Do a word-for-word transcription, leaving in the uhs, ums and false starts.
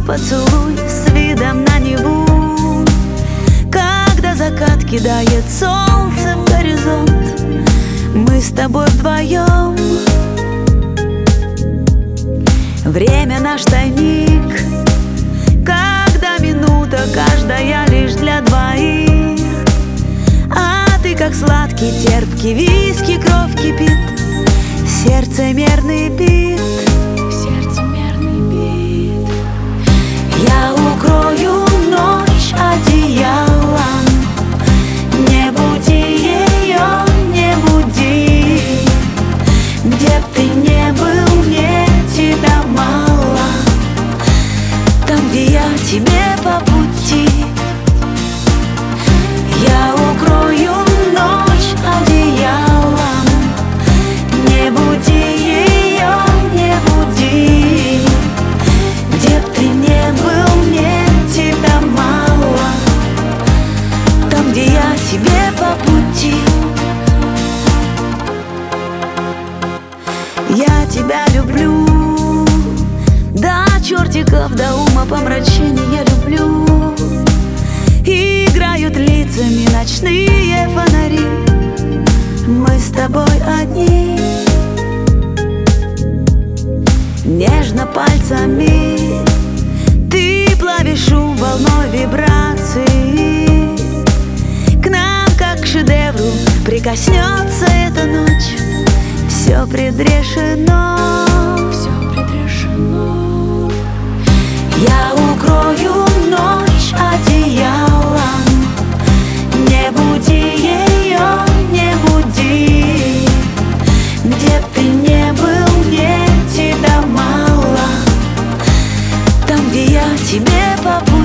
поцелуй с видом на Неву, когда закат кидает солнце в горизонт, мы с тобой вдвоем. Время наш тайник, когда минута каждая лишь для двоих, а ты как сладкий терпкий виски, кровь кипит, сердце мерный бит, сердце мерный бит. Я укрою ночь одеялом, не буди ее, не буди. Где б ты не был, мне тебя мало, там, где я тебе по пути. Я укрою ночь одеялом, не буди ее, не буди. Где б ты не был, мне тебя мало, там, где я тебе по пути. Я тебя люблю, до чертиков, до ума помрачения люблю. Играют лицами ночные фонари, мы с тобой одни. Нежно пальцами ты плавишь шум волной вибраций. К нам, как к шедевру, прикоснется эта ночь. Все предрешено, все предрешено. Я укрою ночь одеялом, не буди ее, не буди. Где б ты не был, мне тебя мало, там, где я тебе по пути.